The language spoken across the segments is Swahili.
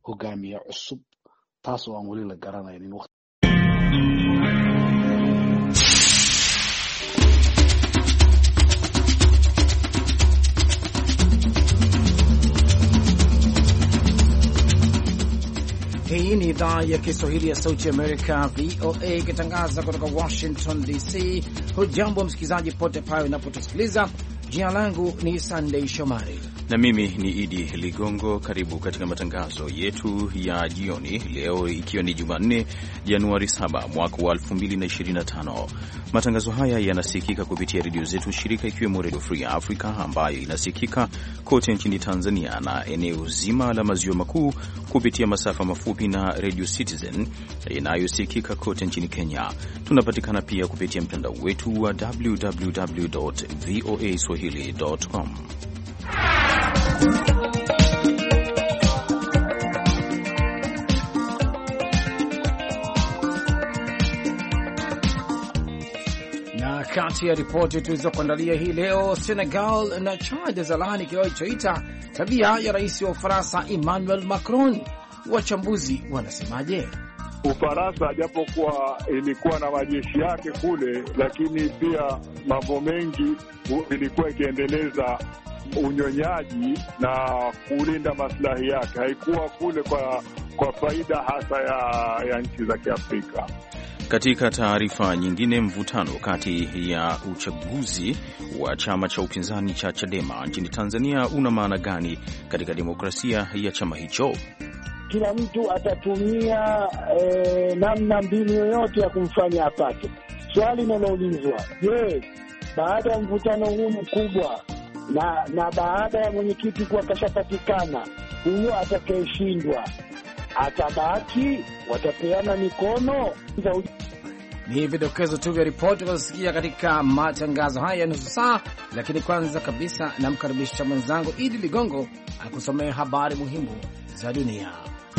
hogaamiye cusub taasoo aan weli la garanaynin. Hii ni idhaa ya Kiswahili ya Sauti Amerika, VOA, ikitangaza kutoka Washington DC. Hujambo msikilizaji pote pale unapotusikiliza. Jina langu ni Sunday Shomari na mimi ni Idi Ligongo. Karibu katika matangazo yetu ya jioni leo, ikiwa ni Jumanne Januari 7 mwaka wa 2025. Matangazo haya yanasikika kupitia redio zetu shirika, ikiwemo Radio Free Africa ambayo inasikika kote nchini Tanzania na eneo zima la maziwa makuu kupitia masafa mafupi, na Radio Citizen inayosikika kote nchini Kenya. Tunapatikana pia kupitia mtandao wetu wa www.voaswahili.com. Na kati ya ripoti tulizokuandalia hii leo, Senegal na Chad zalaani kile walichoita tabia ya rais wa Ufaransa Emmanuel Macron. Wachambuzi wanasemaje? Ufaransa japokuwa ilikuwa na majeshi yake kule, lakini pia mambo mengi ilikuwa ikiendeleza unyonyaji na kulinda maslahi yake. Haikuwa kule kwa faida hasa ya nchi za Kiafrika. Katika taarifa nyingine, mvutano kati ya uchaguzi wa chama cha upinzani cha Chadema nchini Tanzania una maana gani katika demokrasia ya chama hicho? Kila mtu atatumia namna mbinu yoyote ya kumfanya apate. Swali linaloulizwa, je, baada ya mvutano huu mkubwa na baada ya mwenyekiti kuwa kashapatikana, huyo atakayeshindwa atabaki? Watapeana mikono? Ni vidokezo tu vya ripoti tunazosikia katika matangazo haya ya nusu saa, lakini kwanza kabisa namkaribisha mwenzangu Idi Ligongo akusomea habari muhimu za dunia.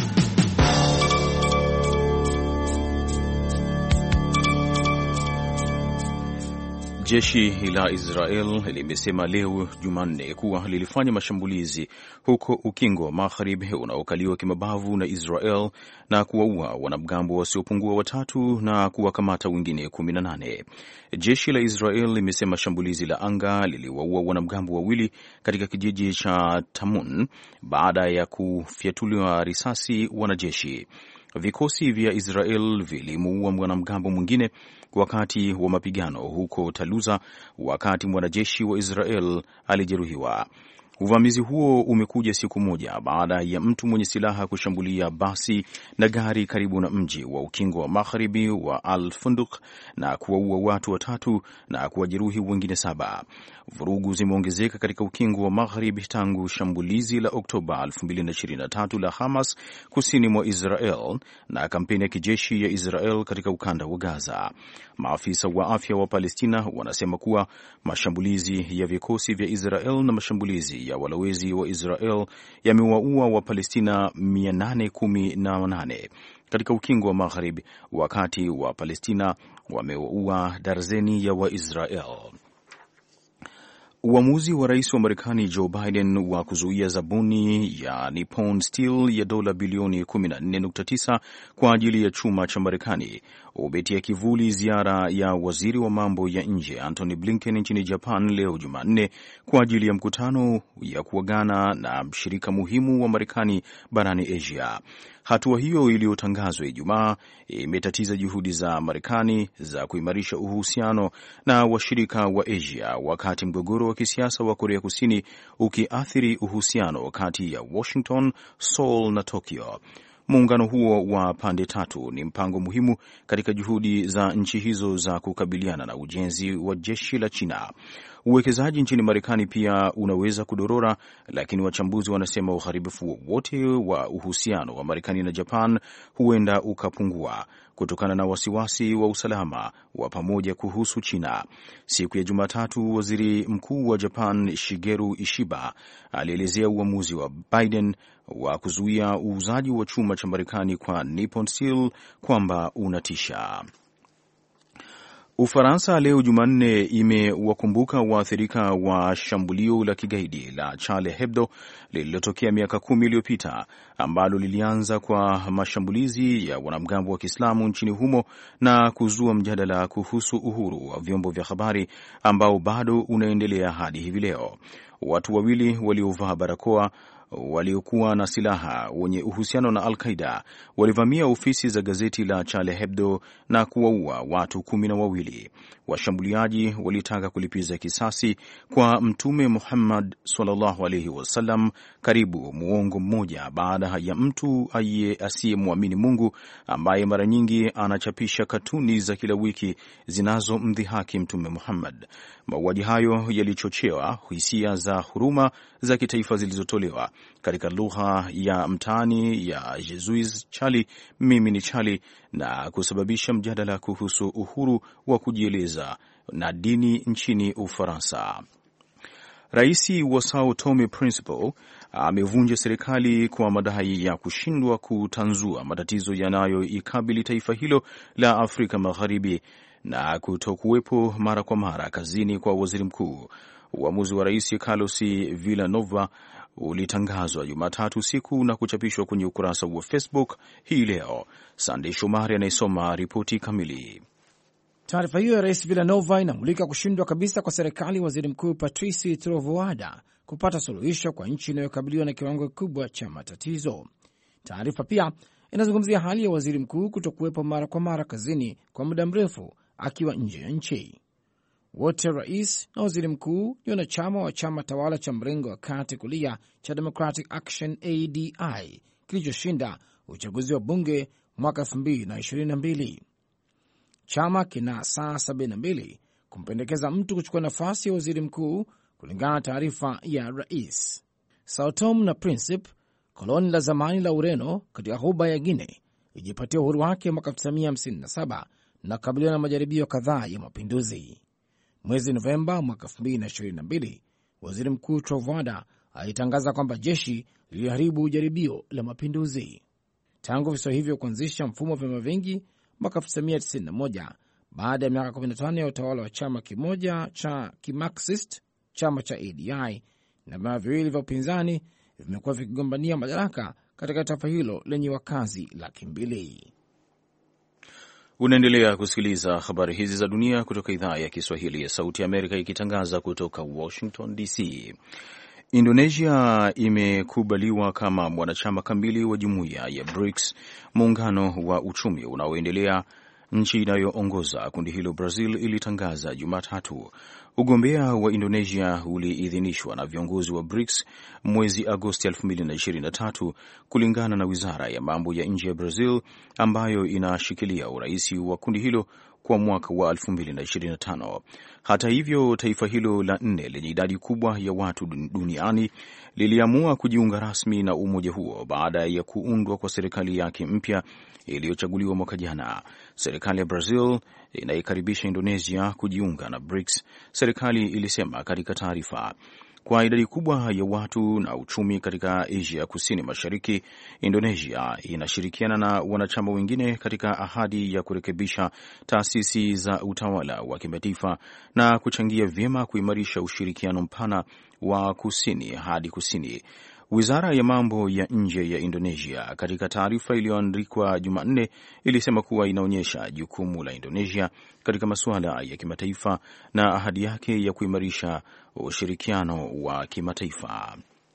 Jeshi la Israel limesema leo Jumanne kuwa lilifanya mashambulizi huko Ukingo wa Magharibi unaokaliwa kimabavu na Israel na kuwaua wanamgambo wasiopungua 3 na kuwakamata wengine 18. Jeshi la Israel limesema shambulizi la anga liliwaua wanamgambo 2 katika kijiji cha Tamun baada ya kufyatuliwa risasi wanajeshi. Vikosi vya Israel vilimuua mwanamgambo mwingine wakati wa mapigano huko Taluza, wakati mwanajeshi wa Israel alijeruhiwa. Uvamizi huo umekuja siku moja baada ya mtu mwenye silaha kushambulia basi na gari karibu na mji wa Ukingo wa Magharibi wa Al-Funduq na kuwaua watu 3 na kuwajeruhi wengine 7. Vurugu zimeongezeka katika Ukingo wa Magharibi tangu shambulizi la Oktoba 2023 la Hamas kusini mwa Israel na kampeni ya kijeshi ya Israel katika ukanda wa Gaza. Maafisa wa afya wa Palestina wanasema kuwa mashambulizi ya vikosi vya Israel na mashambulizi ya walowezi wa Israel yamewaua wa Palestina 818 katika Ukingo wa Magharibi, wakati wa Palestina wamewaua darzeni ya Waisrael. Uamuzi wa rais wa Marekani Joe Biden wa kuzuia zabuni ya Nippon Steel ya dola bilioni 14.9 kwa ajili ya chuma cha Marekani umetia kivuli ziara ya waziri wa mambo ya nje Antony Blinken nchini Japan leo Jumanne kwa ajili ya mkutano ya kuagana na mshirika muhimu wa Marekani barani Asia. Hatua hiyo iliyotangazwa Ijumaa imetatiza juhudi za Marekani za kuimarisha uhusiano na washirika wa Asia, wakati mgogoro wa kisiasa wa Korea Kusini ukiathiri uhusiano kati ya Washington, Seoul na Tokyo. Muungano huo wa pande 3 ni mpango muhimu katika juhudi za nchi hizo za kukabiliana na ujenzi wa jeshi la China. Uwekezaji nchini Marekani pia unaweza kudorora, lakini wachambuzi wanasema uharibifu wote wa uhusiano wa Marekani na Japan huenda ukapungua kutokana na wasiwasi wa usalama wa pamoja kuhusu China. Siku ya Jumatatu, waziri mkuu wa Japan Shigeru Ishiba alielezea uamuzi wa Biden wa kuzuia uuzaji wa chuma cha Marekani kwa Nippon Steel kwamba unatisha. Ufaransa leo Jumanne imewakumbuka waathirika wa shambulio la kigaidi la Charlie Hebdo lililotokea miaka 10 iliyopita, ambalo lilianza kwa mashambulizi ya wanamgambo wa Kiislamu nchini humo na kuzua mjadala kuhusu uhuru wa vyombo vya habari ambao bado unaendelea hadi hivi leo. Watu wawili waliovaa barakoa waliokuwa na silaha wenye uhusiano na Al-Qaeda walivamia ofisi za gazeti la Charlie Hebdo na kuwaua watu 12. Washambuliaji walitaka kulipiza kisasi kwa Mtume Muhammad sallallahu alaihi wasallam karibu muongo mmoja baada ya mtu asiyemwamini Mungu ambaye mara nyingi anachapisha katuni za kila wiki zinazomdhihaki Mtume Muhammad. Mauaji hayo yalichochewa hisia za huruma za kitaifa zilizotolewa katika lugha ya mtaani ya Jesus Charlie, mimi ni Charlie, na kusababisha mjadala kuhusu uhuru wa kujieleza na dini nchini Ufaransa. Rais wa Sao Tome Principe amevunja serikali kwa madai ya kushindwa kutanzua matatizo yanayoikabili taifa hilo la Afrika Magharibi na kutokuwepo mara kwa mara kazini kwa waziri mkuu. Uamuzi wa Rais Carlos Villanova ulitangazwa Jumatatu usiku na kuchapishwa kwenye ukurasa wa Facebook hii leo. Sandey Shomari anayesoma ripoti kamili. Taarifa hiyo ya Rais Villanova inamulika kushindwa kabisa kwa serikali waziri mkuu Patrice Trovoada kupata suluhisho kwa nchi inayokabiliwa na kiwango kikubwa cha matatizo. Taarifa pia inazungumzia hali ya waziri mkuu kutokuwepo mara kwa mara kazini kwa muda mrefu akiwa nje ya nchi. Wote rais na waziri mkuu ni wanachama wa chama tawala cha mrengo wa kati kulia cha Democratic Action ADI kilichoshinda uchaguzi wa bunge mwaka 2022. Chama kina saa 72 kumpendekeza mtu kuchukua nafasi ya waziri mkuu kulingana na taarifa ya rais. Sao Tome na Principe, koloni la zamani la Ureno katika ghuba ya Guinea, ijipatia uhuru wake mwaka 1957 na kukabiliwa na majaribio kadhaa ya mapinduzi. Mwezi Novemba mwaka 2022, waziri mkuu Trovoada alitangaza kwamba jeshi liliharibu jaribio la mapinduzi. Tangu visa hivyo kuanzisha mfumo wa vyama vingi mwaka 1991, baada ya miaka 15 ya utawala wa chama kimoja cha kimarxist, chama cha ADI, na vyama viwili vya upinzani vimekuwa vikigombania madaraka katika taifa hilo lenye wakazi 200,000. Unaendelea kusikiliza habari hizi za dunia kutoka idhaa ya Kiswahili ya Sauti ya Amerika ikitangaza kutoka Washington DC. Indonesia imekubaliwa kama mwanachama kamili wa jumuiya ya BRICS, muungano wa uchumi unaoendelea. Nchi inayoongoza kundi hilo, Brazil, ilitangaza Jumatatu. Ugombea wa Indonesia uliidhinishwa na viongozi wa BRICS mwezi Agosti 2023, kulingana na wizara ya mambo ya nje ya Brazil ambayo inashikilia urais wa kundi hilo kwa mwaka wa 2025. Hata hivyo, taifa hilo la 4 lenye idadi kubwa ya watu duniani liliamua kujiunga rasmi na umoja huo baada ya kuundwa kwa serikali yake mpya iliyochaguliwa mwaka jana. Serikali ya Brazil inaikaribisha Indonesia kujiunga na BRICS, serikali ilisema katika taarifa. Kwa idadi kubwa ya watu na uchumi katika Asia Kusini Mashariki, Indonesia inashirikiana na wanachama wengine katika ahadi ya kurekebisha taasisi za utawala wa kimataifa na kuchangia vyema kuimarisha ushirikiano mpana wa kusini hadi kusini. Wizara ya mambo ya nje ya Indonesia katika taarifa iliyoandikwa Jumanne ilisema kuwa inaonyesha jukumu la Indonesia katika masuala ya kimataifa na ahadi yake ya kuimarisha ushirikiano wa kimataifa.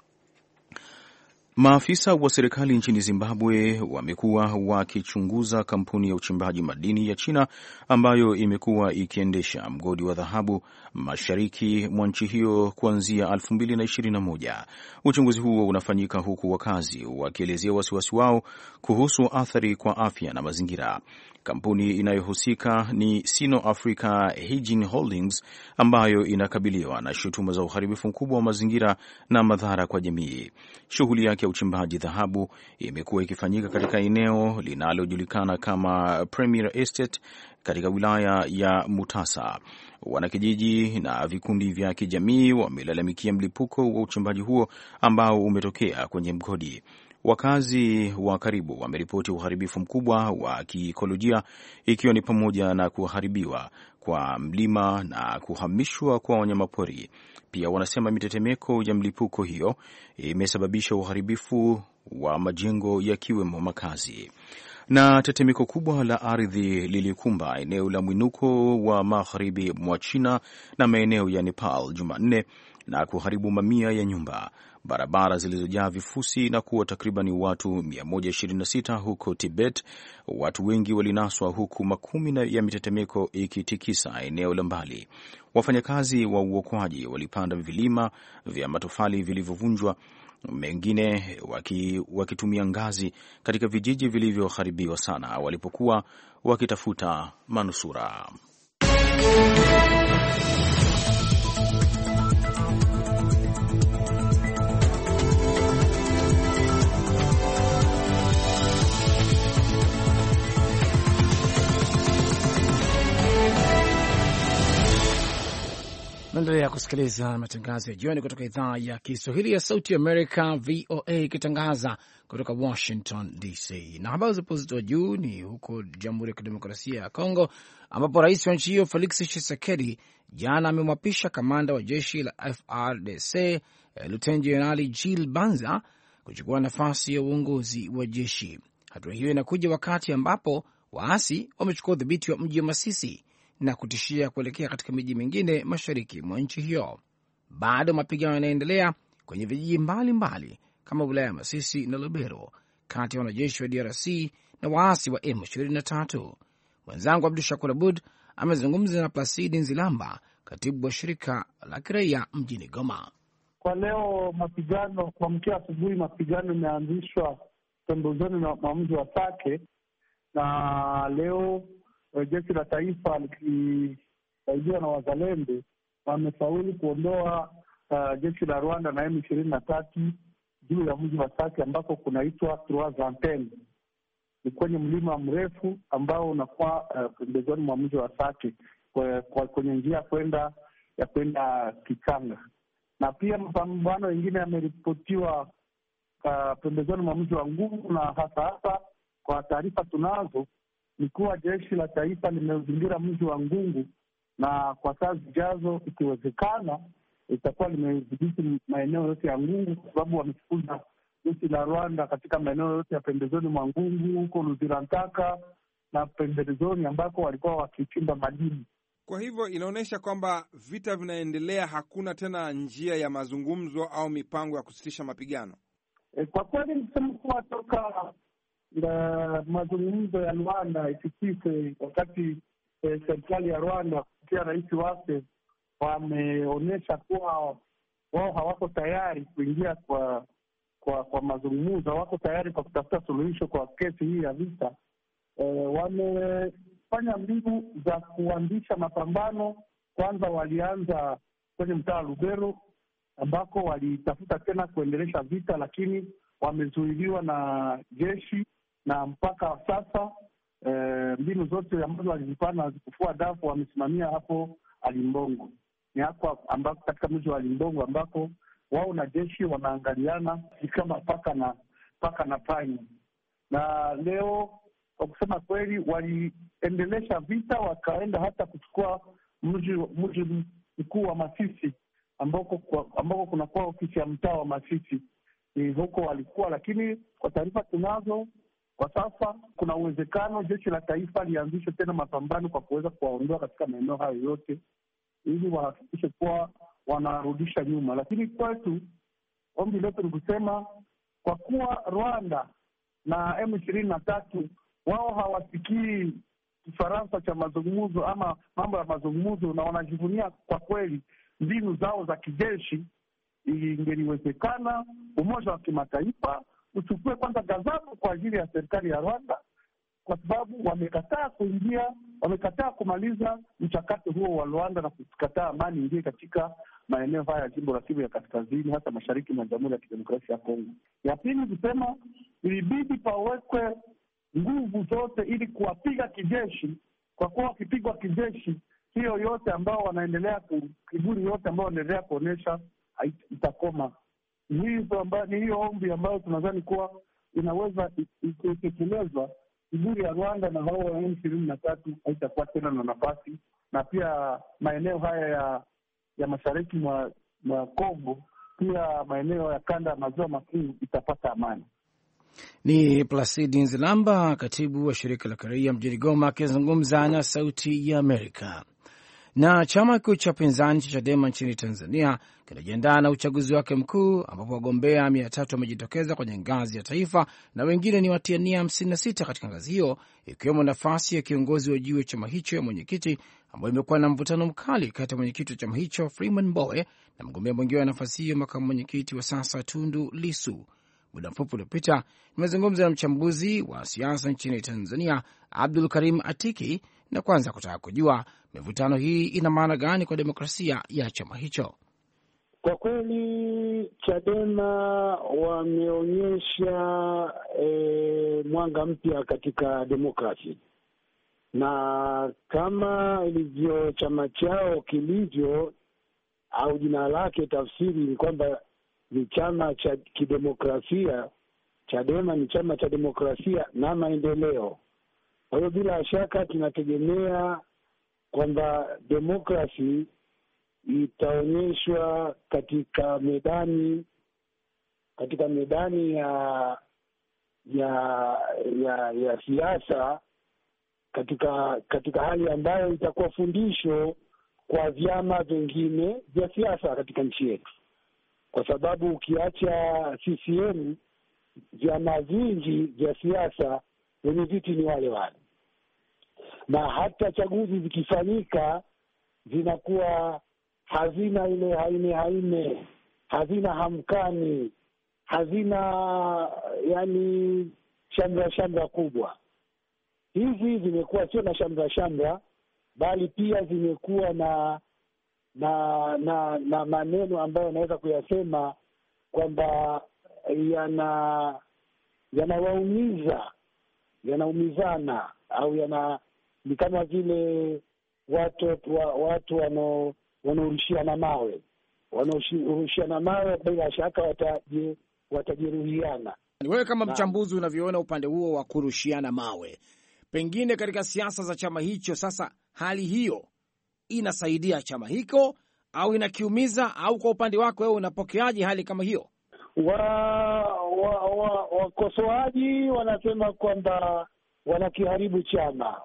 Maafisa wa serikali nchini Zimbabwe wamekuwa wakichunguza kampuni ya uchimbaji madini ya China ambayo imekuwa ikiendesha mgodi wa dhahabu mashariki mwa nchi hiyo kuanzia 2021. Uchunguzi huo unafanyika huku wakazi wakielezea wasiwasi wao kuhusu athari kwa afya na mazingira. Kampuni inayohusika ni Sino Africa Hygiene Holdings ambayo inakabiliwa na shutuma za uharibifu mkubwa wa mazingira na madhara kwa jamii. Shughuli yake ya uchimbaji dhahabu imekuwa ikifanyika katika eneo linalojulikana kama Premier Estate katika wilaya ya Mutasa. Wanakijiji na vikundi vya kijamii wamelalamikia mlipuko wa uchimbaji huo ambao umetokea kwenye mgodi. Wakazi wa karibu wameripoti uharibifu mkubwa wa kiikolojia, ikiwa ni pamoja na kuharibiwa kwa mlima na kuhamishwa kwa wanyamapori. Pia wanasema mitetemeko ya mlipuko hiyo imesababisha uharibifu wa majengo yakiwemo makazi. Na tetemeko kubwa la ardhi lilikumba eneo la mwinuko wa magharibi mwa China na maeneo ya Nepal Jumanne na kuharibu mamia ya nyumba, barabara zilizojaa vifusi na kuwa takriban watu 126 huko Tibet. Watu wengi walinaswa huku makumi ya mitetemeko ikitikisa eneo la mbali. Wafanyakazi wa uokoaji walipanda vilima vya matofali vilivyovunjwa, mengine wakitumia ngazi katika vijiji vilivyoharibiwa sana walipokuwa wakitafuta manusura. Naendelea kusikiliza matangazo ya jioni kutoka idhaa ya Kiswahili ya Sauti Amerika, VOA, ikitangaza kutoka Washington DC. Na habari zilizotoa juu ni huko Jamhuri ya Kidemokrasia ya Kongo, ambapo rais wa nchi hiyo Felix Tshisekedi jana amemwapisha kamanda wa jeshi la FARDC Luteni Jenerali Jill Banza kuchukua nafasi ya uongozi wa jeshi. Hatua hiyo inakuja wakati ambapo waasi wamechukua udhibiti wa mji wa Masisi na kutishia kuelekea katika miji mingine mashariki mwa nchi hiyo. Bado mapigano yanaendelea kwenye vijiji mbalimbali kama wilaya ya Masisi na Lubero kati ya wanajeshi wa DRC na waasi wa M23. Mwenzangu Abdu Shakur Abud amezungumza na Placide Nzilamba, katibu wa shirika la kiraia mjini Goma. Kwa leo mapigano, kuamkia asubuhi, mapigano yameanzishwa pembezoni mwa mji wa Sake, na leo jeshi la taifa likisaidiwa na wazalendo wamefaulu kuondoa jeshi la Rwanda na M23 juu ya mji wa Sake ambako kunaitwa Trois Antennes. Ni kwenye mlima mrefu ambao unakuwa pembezoni mwa mji wa Sake kwenye njia ya kwenda Kikanga. Na pia mapambano mengine yameripotiwa pembezoni mwa mji wa Ngungu, na hasa kwa taarifa tunazo ni kuwa jeshi la taifa limezingira mji wa Ngungu, na kwa saa zijazo ikiwezekana itakuwa limedhibiti maeneo yote ya Ngungu, kwa sababu wamefukuza jeshi la Rwanda katika maeneo yote ya pembezoni mwa Ngungu, huko Luzirantaka na pembezoni ambako walikuwa wakichimba madini. Kwa hivyo inaonyesha kwamba vita vinaendelea, hakuna tena njia ya mazungumzo au mipango ya kusitisha mapigano. Kwa kweli nisema kuwa toka mazungumzo ya Rwanda ifikike wakati serikali ya Rwanda kupitia rais wake wameonyesha kuwa wao hawako tayari kuingia kwa mazungumzo, hawako tayari kwa kutafuta suluhisho kwa kesi hii ya vita. Wamefanya mbinu za kuanzisha mapambano. Kwanza walianza kwenye mtaa wa Lubero ambako walitafuta tena kuendelesha vita, lakini wamezuiliwa na jeshi, na mpaka sasa mbinu zote ambazo walizipana hazikufua dafu. Wamesimamia hapo Alimbongo, ni hapo ambako katika mji wa Alimbongo ambako wao na jeshi wanaangaliana kama paka na panya. Na leo kwa kusema kweli waliendelesha vita, wakaenda hata kuchukua mji mkuu wa Masisi ambako kunakuwa ofisi ya mtaa wa Masisi. Ni huko walikuwa, lakini kwa taarifa tunazo kwa sasa kuna uwezekano jeshi la taifa lianzishe tena mapambano kwa kuweza kuwaondoa katika maeneo hayo yote, ili wahakikishe kuwa wanarudisha nyuma. Lakini kwetu ombi letu ni kusema, kwa kuwa Rwanda na M23 wao hawasikii Kifaransa cha mazungumzo ama mambo ya mazungumzo, na wanajivunia kwa kweli mbinu zao za kijeshi, ingeliwezekana Umoja wa Kimataifa uchukue kwanza ghadhabu kwa ajili ya serikali ya Rwanda, kwa sababu wamekataa kumaliza mchakato huo wa Rwanda na kukataa amani ingie katika maeneo haya ya jimbo la Kivu ya Kaskazini, hasa mashariki mwa Jamhuri ya Kidemokrasia ya Kongo. Ya pili kusema, ilibidi pawekwe nguvu zote ili kuwapiga kijeshi, kwa kuwa wakipigwa kijeshi, hiyo yote ambao wanaendelea kiburi yote ambao wanaendelea kuonyesha itakoma. Ni hiyo ombi ambayo tunadhani kuwa inaweza itekelezwa, Jamhuri ya Rwanda na hao wa M23 haitakuwa tena na nafasi, na pia maeneo haya ya mashariki mwa Kongo, pia maeneo ya kanda ya maziwa makuu itapata amani. Ni Placide Nzilamba, katibu wa shirika la kiraia mjini Goma, akizungumza na Sauti ya Amerika. Na chama kikuu cha upinzani cha Chadema nchini Tanzania kinajiandaa na uchaguzi wake mkuu, ambapo wagombea 300 wamejitokeza kwenye ngazi ya taifa na wengine ni watiania 56 katika ngazi hiyo, ikiwemo nafasi ya kiongozi wa juu wa chama hicho ya mwenyekiti, ambayo imekuwa na mvutano mkali kati ya mwenyekiti wa chama hicho Freeman Mbowe na mgombea mwingine wa nafasi hiyo, makamu mwenyekiti wa sasa Tundu Lissu. Muda mfupi uliopita nimezungumza na mchambuzi wa siasa nchini Tanzania Abdul Karim Atiki, na kwanza kutaka kujua mivutano hii ina maana gani kwa demokrasia ya chama hicho. Kwa kweli Chadema wameonyesha mwanga mpya katika demokrasi, na kama ilivyo chama chao kilivyo au jina lake, tafsiri ni kwamba ni chama cha kidemokrasia. Chadema ni chama cha demokrasia na maendeleo. Kwa hiyo bila shaka tunategemea kwamba demokrasi itaonyeshwa katika medani ya siasa, katika hali ambayo itakuwa fundisho kwa vyama vingine vya siasa katika nchi yetu, kwa sababu ukiacha CCM, vyama vingi vya siasa wenye viti ni wale wale, na hata chaguzi zikifanyika zinakuwa hazina ile haine, hazina hamkani, hazina yani shamra kubwa. Hizi zimekuwa sio na shamra, bali pia zimekuwa na maneno ambayo naweza kuyasema kwamba yanaumizana au ni kama vile watu wanaorushiana mawe, bila shaka watajeruhiana. Wewe kama mchambuzi unavyoona upande huo wa kurushiana mawe, pengine katika siasa za chama hicho, sasa hali hiyo inasaidia chama hicho au inakiumiza, au kwa upande wako wewe unapokeaje hali kama hiyo? Wakosoaji wanasema kwamba wanakiharibu chama,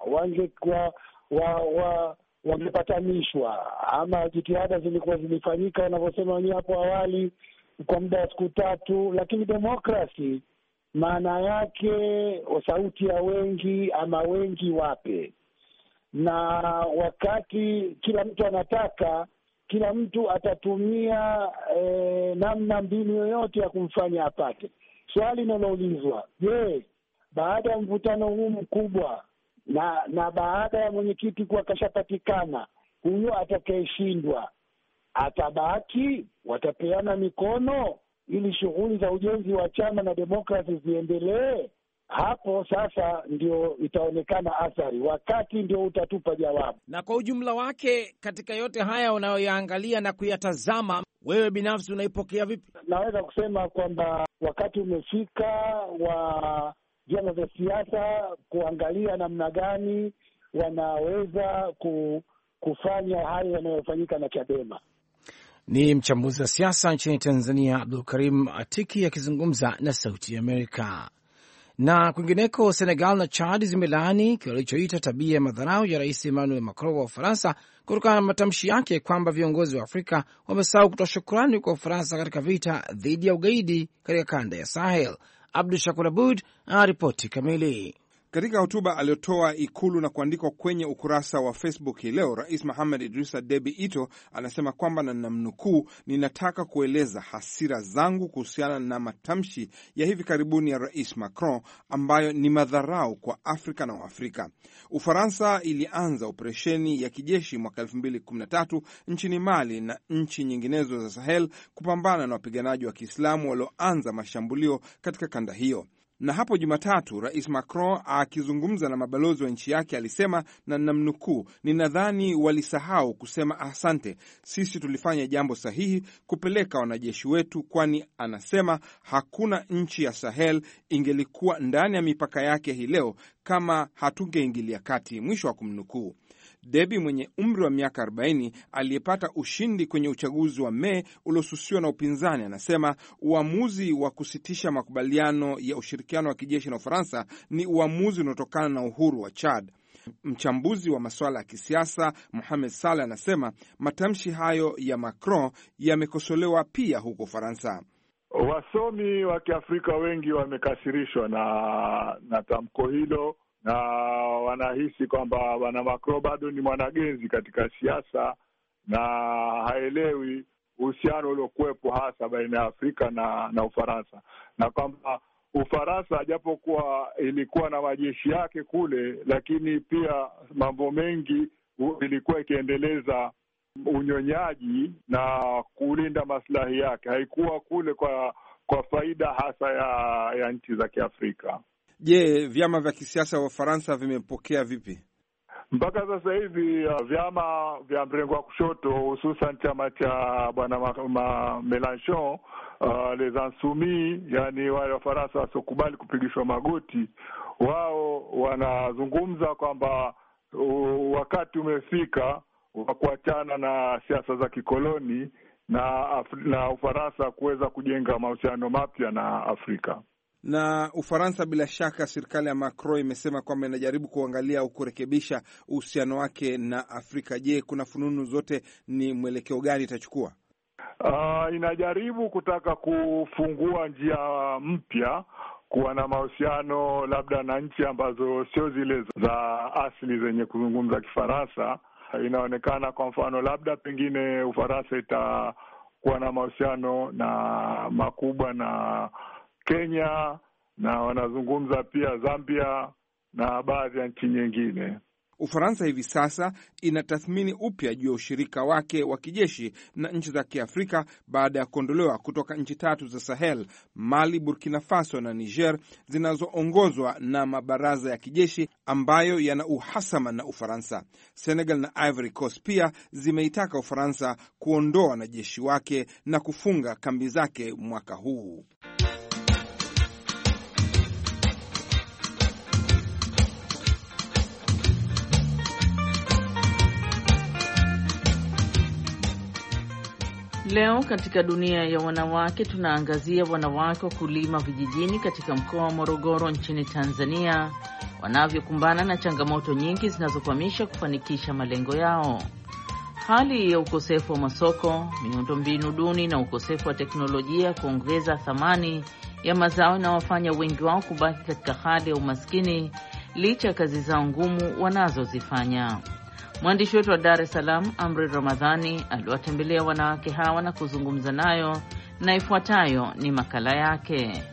wangepatanishwa, ama jitihada zilikuwa zilifanyika wanavyosema wenyewe hapo awali kwa muda wa siku 3, lakini demokrasi maana yake sauti ya wengi ama wengi wape, na wakati kila mtu anataka, kila mtu atatumia namna mbinu yoyote ya kumfanya apate. Swali linaloulizwa, je, baada ya mvutano huu mkubwa na baada ya mwenyekiti kuwa kashapatikana, huyo atakayeshindwa atabaki? Watapeana mikono ili shughuli za ujenzi wa chama na demokrasi ziendelee? Hapo sasa ndio itaonekana athari, wakati ndio utatupa jawabu. Na kwa ujumla wake, katika yote haya unayoyaangalia na kuyatazama, wewe binafsi unaipokea vipi? Naweza kusema kwamba wakati umefika wa vyama vya siasa kuangalia namna gani wanaweza kufanya hayo yanayofanyika na Chadema. Ni mchambuzi wa siasa nchini Tanzania Abdul Karim Atiki akizungumza na Sauti ya Amerika. Na kwingineko, Senegal na Chad zimelaani kile walichoita tabia ya madharau ya Rais Emmanuel Macron wa Ufaransa kutokana na matamshi yake kwamba viongozi wa Afrika wamesahau kutoa shukrani kwa Ufaransa katika vita dhidi ya ugaidi katika kanda ya Sahel. Abdu Shakur Abud anaripoti kamili. Katika hotuba aliyotoa Ikulu na kuandikwa kwenye ukurasa wa Facebook hii leo, Rais Mohamed Idrissa Deby Itno anasema kwamba, na namnukuu, ninataka kueleza hasira zangu kuhusiana na matamshi ya hivi karibuni ya Rais Macron ambayo ni madharau kwa Afrika na Waafrika. Ufaransa ilianza operesheni ya kijeshi mwaka 2013 nchini Mali na nchi nyinginezo za Sahel kupambana na wapiganaji wa Kiislamu walioanza mashambulio katika kanda hiyo. Na hapo Jumatatu, Rais Macron akizungumza na mabalozi wa nchi yake alisema, na namnukuu, ninadhani walisahau kusema asante. Sisi tulifanya jambo sahihi kupeleka wanajeshi wetu, kwani anasema hakuna nchi ya Sahel ingelikuwa ndani ya mipaka yake hii leo kama hatungeingilia kati, mwisho wa kumnukuu. Deby mwenye umri wa miaka 40 aliyepata ushindi kwenye uchaguzi wa Mei uliosusiwa na upinzani anasema uamuzi wa kusitisha makubaliano ya ushirikiano wa kijeshi na Ufaransa ni uamuzi unaotokana na uhuru wa Chad. Mchambuzi wa masuala ya kisiasa Mohamed Saleh anasema matamshi hayo ya Macron yamekosolewa pia huko Ufaransa. Wasomi wa Kiafrika wengi wamekasirishwa na tamko hilo, na wanahisi kwamba bwana Macron bado ni mwanagenzi katika siasa na haelewi uhusiano uliokuwepo hasa baina ya Afrika na Ufaransa, na kwamba Ufaransa japokuwa ilikuwa na majeshi yake kule, lakini pia mambo mengi ilikuwa ikiendeleza unyonyaji na kulinda maslahi yake, haikuwa kule kwa faida hasa ya nchi za Kiafrika. Je, vyama vya kisiasa wa Ufaransa vimepokea vipi? Mpaka sasa hivi vyama vya mrengo wa kushoto, hususan chama cha bwana Mélenchon, les Insoumis, yani wale Wafaransa wasiokubali kupigishwa magoti, wao wanazungumza kwamba wakati umefika wa kuachana na siasa za kikoloni na Ufaransa kuweza kujenga mahusiano mapya na Afrika. Na Ufaransa, bila shaka, serikali ya Macron imesema kwamba inajaribu kuangalia au kurekebisha uhusiano wake na Afrika. Je, kuna fununu zote ni mwelekeo gani itachukua? Inajaribu kutaka kufungua njia mpya, kuwa na mahusiano labda na nchi ambazo sio zile za asili zenye kuzungumza Kifaransa. Inaonekana kwa mfano labda pengine Ufaransa itakuwa na mahusiano na makubwa na Kenya, na wanazungumza pia Zambia na baadhi ya nchi nyingine. Ufaransa hivi sasa inatathmini upya juu ya ushirika wake wa kijeshi na nchi za Kiafrika baada ya kuondolewa kutoka nchi 3 za Sahel, Mali, Burkina Faso na Niger, zinazoongozwa na mabaraza ya kijeshi ambayo yana uhasama na Ufaransa. Senegal na Ivory Coast pia zimeitaka Ufaransa kuondoa wanajeshi wake na kufunga kambi zake mwaka huu. Leo katika dunia ya wanawake tunaangazia wanawake wa kulima vijijini katika mkoa wa Morogoro nchini Tanzania wanavyokumbana na changamoto nyingi zinazokwamisha kufanikisha malengo yao. Hali ya ukosefu wa masoko, miundombinu duni na ukosefu wa teknolojia kuongeza thamani ya mazao inawafanya wengi wao kubaki katika hali ya umaskini licha ya kazi zao ngumu wanazozifanya. Mwandishi wetu wa Dar es Salaam, Amri Ramadhani, aliwatembelea wanawake hawa na kuzungumza nayo, na ifuatayo ni makala yake.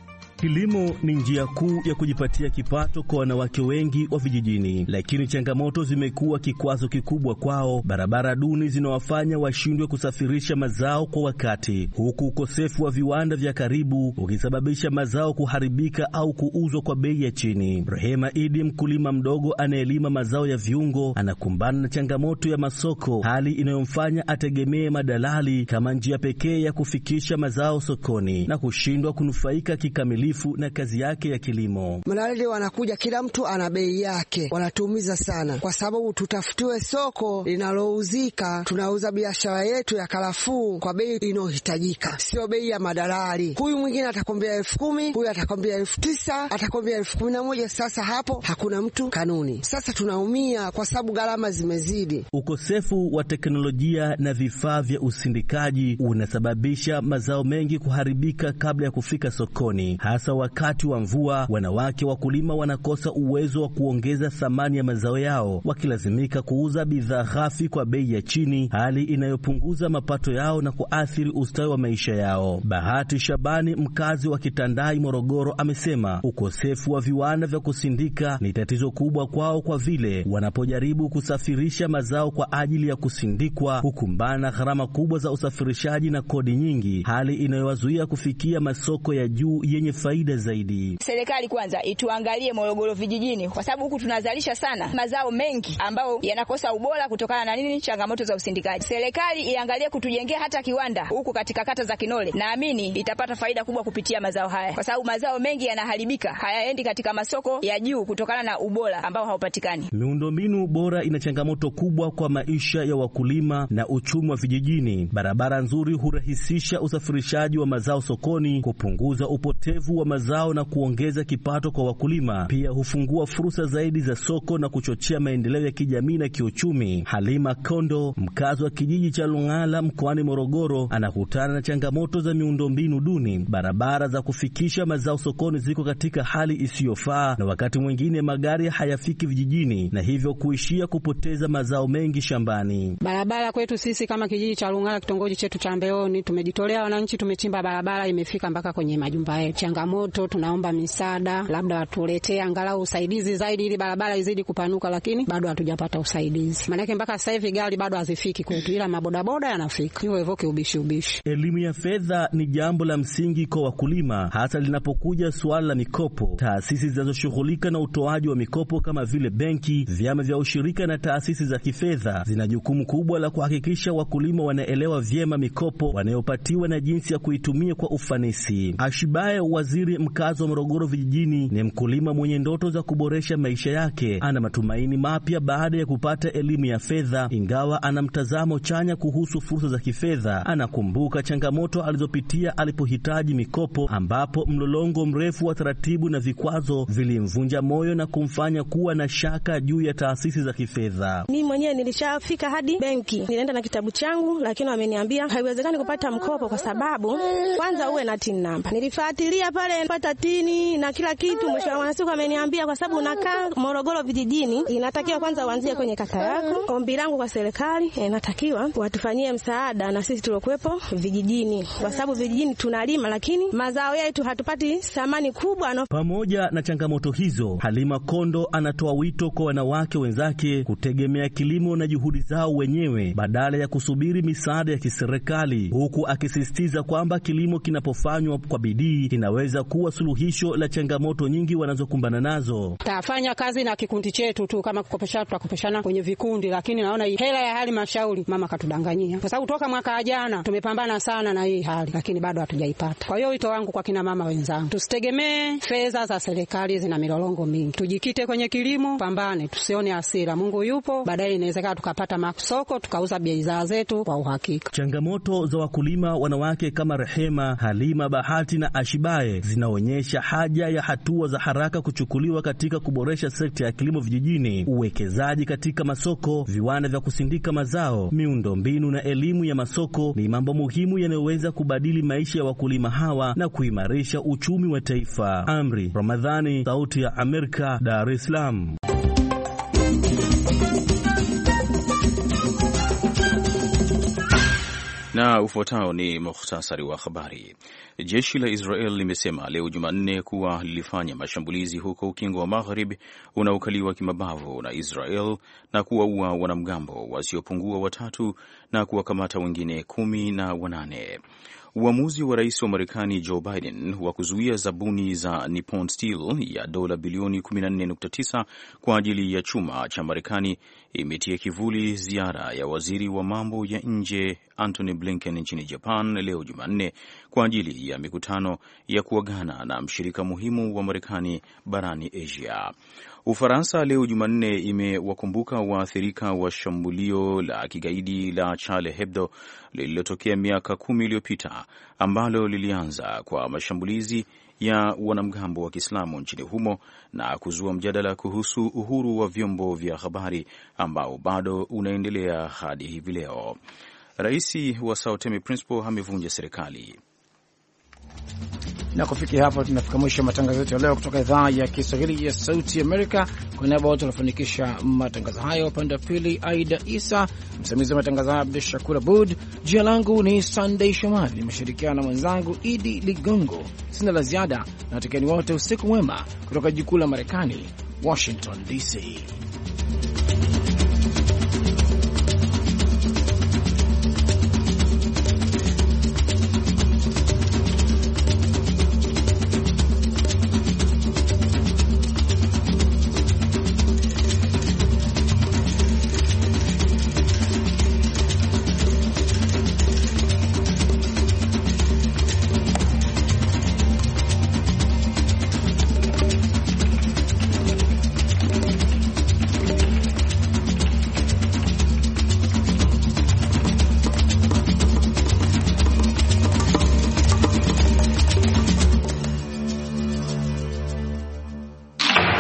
Kilimo ni njia kuu ya kujipatia kipato kwa wanawake wengi wa vijijini, lakini changamoto zimekuwa kikwazo kikubwa kwao. Barabara duni zinawafanya washindwe kusafirisha mazao kwa wakati, huku ukosefu wa viwanda vya karibu ukisababisha mazao kuharibika au kuuzwa kwa bei ya chini. Rehema Idi, mkulima mdogo anayelima mazao ya viungo, anakumbana na changamoto ya masoko, hali inayomfanya ategemee madalali kama njia pekee ya kufikisha mazao sokoni na kushindwa kunufaika kikamilifu na kazi yake ya kilimo. Madalali wanakuja, kila mtu ana bei yake, wanatuumiza sana kwa sababu tutafutiwe soko linalouzika. Tunauza biashara yetu ya karafuu kwa bei inayohitajika, sio bei ya madalali. Huyu mwingine atakwambia 10,000, huyu atakwambia 9,000, atakwambia 11,000. Sasa hapo hakuna mtu kanuni. Sasa tunaumia kwa sababu gharama zimezidi. Ukosefu wa teknolojia na vifaa vya usindikaji unasababisha mazao mengi kuharibika kabla ya kufika sokoni. Hasa wakati wa mvua, wanawake wakulima wanakosa uwezo wa kuongeza thamani ya mazao yao, wakilazimika kuuza bidhaa ghafi kwa bei ya chini, hali inayopunguza mapato yao na kuathiri ustawi wa maisha yao. Bahati Shabani, mkazi wa Kitandai, Morogoro, amesema ukosefu wa viwanda vya kusindika ni tatizo kubwa kwao, kwa vile wanapojaribu kusafirisha mazao kwa ajili ya kusindikwa hukumbana na gharama kubwa za usafirishaji na kodi nyingi, hali inayowazuia kufikia masoko ya juu yenye faida zaidi. Serikali kwanza ituangalie Morogoro vijijini, kwa sababu huku tunazalisha sana mazao mengi ambayo yanakosa ubora kutokana na nini? Changamoto za usindikaji. Serikali iangalie kutujengea hata kiwanda huku katika kata za Kinole. Naamini itapata faida kubwa kupitia mazao haya, kwa sababu mazao mengi yanaharibika, hayaendi katika masoko ya juu kutokana na ubora ambao haupatikani. Miundombinu bora ina changamoto kubwa kwa maisha ya wakulima na uchumi wa vijijini. Barabara nzuri hurahisisha usafirishaji wa mazao sokoni, kupunguza upotevu wa mazao na kuongeza kipato kwa wakulima. Pia hufungua fursa zaidi za soko na kuchochea maendeleo ya kijamii na kiuchumi. Halima Kondo, mkazi wa kijiji cha Lungala mkoani Morogoro, anakutana na changamoto za miundombinu duni. Barabara za kufikisha mazao sokoni ziko katika hali isiyofaa, na wakati mwingine magari hayafiki vijijini na hivyo kuishia kupoteza mazao mengi shambani. Barabara kwetu sisi kama kijiji cha Lungala, kitongoji chetu cha Mbeoni, tumejitolea wananchi, tumechimba barabara imefika mpaka kwenye majumba yetu. Changamoto, tunaomba misaada, labda watuletee angalau usaidizi zaidi ili barabara izidi kupanuka, lakini bado hatujapata usaidizi. Maana mpaka sasa hivi gari bado hazifiki kwetu, ila mabodaboda yanafika. Hivyo hivyo kiubishi. Elimu ya fedha ni jambo la msingi kwa wakulima, hasa linapokuja suala la mikopo. Taasisi zinazoshughulika na utoaji wa mikopo kama vile benki, vyama vya ushirika na taasisi za kifedha zina jukumu kubwa la kuhakikisha wakulima wanaelewa vyema mikopo wanayopatiwa na jinsi ya kuitumia kwa ufanisi. Ashibaye Waziri, mkazi wa Morogoro vijijini, ni mkulima mwenye ndoto za kuboresha maisha yake. Ana matumaini mapya baada ya kupata elimu ya fedha, ingawa ana mtazamo chanya kuhusu fursa za kifedha. Anakumbuka changamoto alizopitia alipohitaji mikopo, ambapo mlolongo mrefu wa taratibu na vikwazo vilimvunja moyo na kumfanya kuwa na shaka juu ya taasisi za kifedha. Mimi mwenyewe nilishafika hadi benki, nilienda na kitabu changu, lakini wameniambia haiwezekani kupata mkopo kwa sababu kwanza uwe na TIN number. Nilifuatilia pale nipata TIN na kila kitu, mwisho wa siku wameniambia kwa sababu unakaa Morogoro vijijini inatakiwa kwanza uanzie kwenye kata yako. Ombi langu kwa serikali inatakiwa watufanyie msaada na sisi tuliokuepo vijijini, kwa sababu vijijini tunalima lakini mazao yetu hatupati thamani kubwa. Pamoja na changamoto hizo, Halima Kondo anatoa wito kwa wanawake wenzake kutegemea kilimo na juhudi zao wenyewe badala ya kusubiri misaada ya kiserikali, huku akisisitiza kwamba kilimo kinapofanywa kwa bidii kinaweza kuwa suluhisho la changamoto nyingi wanazokumbana nazo. Tafanya kazi na kikundi chetu tu, kama kukopeshana tutakopeshana kwenye vikundi, lakini naona hii hela ya halmashauri mama katudanganyia, kwa sababu toka mwaka jana tumepambana sana na hii hali lakini bado hatujaipata. Kwa hiyo wito wangu kwa kina mama wenzangu, tusitegemee fedha za serikali, zina milolongo mingi. Tujikite kwenye kilimo, pambane, tusione hasira. Mungu yupo, baadaye inawezekana tukapata masoko, tukauza bidhaa zetu kwa uhakika. Changamoto za wakulima wanawake kama Rehema, Halima, Bahati na Ashibaye zinaonyesha haja ya hatua za haraka kuchukuliwa katika kuboresha sekta ya kilimo vijijini. Uwekezaji katika masoko, viwanda vya kusindika mazao, miundombinu na elimu ya masoko ni mambo muhimu yanayoweza kubadili maisha ya wakulima hawa na kuimarisha uchumi wa taifa. Amri Ramadhani, Sauti ya Amerika, Dar es Salaam. Na ufuatao ni mukhtasari wa habari. Jeshi la Israel limesema leo Jumanne kuwa lilifanya mashambulizi huko Ukingo wa Magharibi unaokaliwa kimabavu na Israel na kuwaua wanamgambo wasiopungua 3 na kuwakamata wengine 18. Uamuzi wa rais wa Marekani Joe Biden wa kuzuia zabuni za Nippon Steel ya dola bilioni 14.9 kwa ajili ya chuma cha Marekani imetia kivuli ziara ya waziri wa mambo ya nje Antony Blinken nchini Japan leo Jumanne kwa ajili ya mikutano ya kuagana na mshirika muhimu wa Marekani barani Asia. Ufaransa leo Jumanne imewakumbuka waathirika wa shambulio la kigaidi la Charlie Hebdo lililotokea miaka 10 iliyopita ambalo lilianza kwa mashambulizi ya wanamgambo wa Kiislamu nchini humo na kuzua mjadala kuhusu uhuru wa vyombo vya habari ambao bado unaendelea hadi hivi leo. Rais wa Sao Tome and Principe amevunja serikali. Na kufikia hapo tunafika mwisho matangazo yetu ya leo kutoka idhaa ya Kiswahili ya Sauti Amerika. Kwa niaba wote wanafanikisha matangazo hayo, upande wa pili Aida Isa, msimamizi wa matangazo haya Abdul Shakur Abud, jina langu ni Sunday Shomari, nimeshirikiana na mwenzangu Idi Ligongo. Sina la ziada, na watakieni wote usiku mwema kutoka jikuu la Marekani, Washington DC.